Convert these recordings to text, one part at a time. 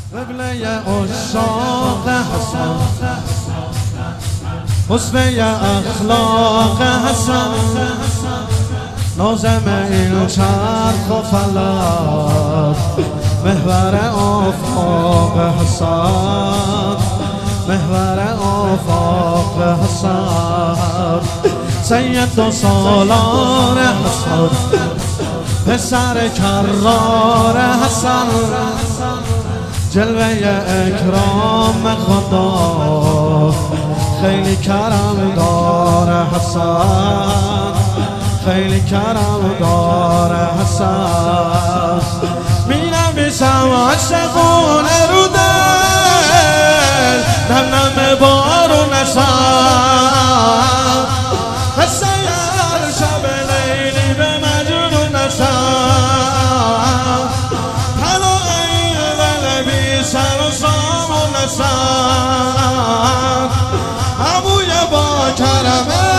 قبله عشاق حسن، حسن اخلاق حسن، نازم این چرخ و فلک، محور آفاق حسن، محور آفاق حسن، سید و سالار حسن، پسر کرار حسن، جلوه اکرام خدا، خیلی کرم دار حسن، خیلی کرم دار حسن. می‌نویسم عاشقون رو دل، نم نم بارون حسن، حسن هر شب لیلی به مجنون حسن، طلای بی سر و سامون حسن، عموی با کرمه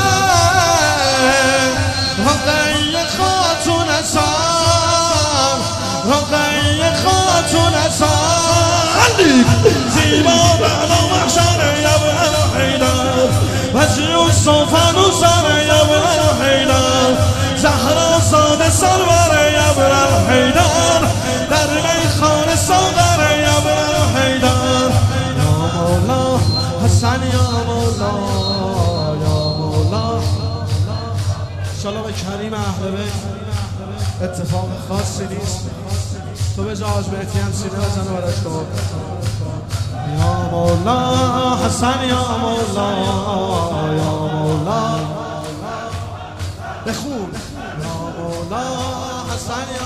رقی خاتون حسن، رقی خاتون حسن، زیبا بلا محشر یبن حیدر، وجه صوفن و سر یبن حیدر، زهرا زاده سرور یبن حیدر، در میخان ساغر یبن حیدر. یا مولا حسن یا مولا یا مولا. انشالله به کریم اهل بیت اتفاق خاصی نیست، تو به جا حاج مهدی هم سینه بزنه براش دعا. یا مولا حسن یا مولا یا مولا، بخون یا مولا حسن یا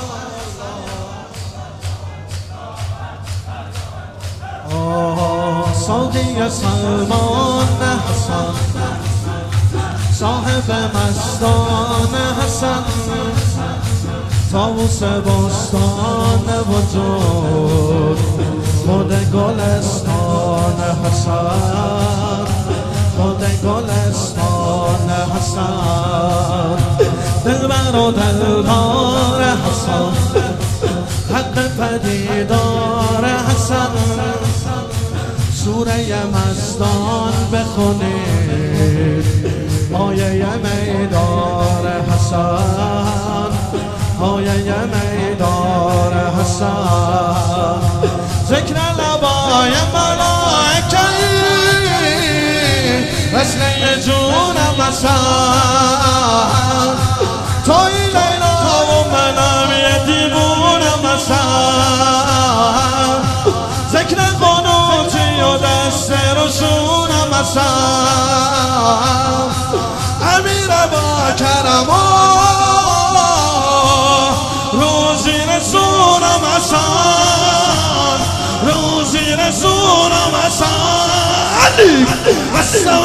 مولا. ساقی سلمان حسن، صاحب مستان حسن، طاووس بستان وجود، خود گلستان حسن، خود گلستان حسن، دلبر و دلدار حسن، حق پدیدار حسن، سوره مزدان بخونید، آیه میدار حسن، آیه میدار حسن، ذکر لبای ملائکه‌ای، وصله جونم حسن، توی لیلا و منم یه دیوونم حسن، ذکر قنوتی و دست رسونم حسن، امیر با کرم روزی رسونم حسن، روزی رسونم حسن، حسن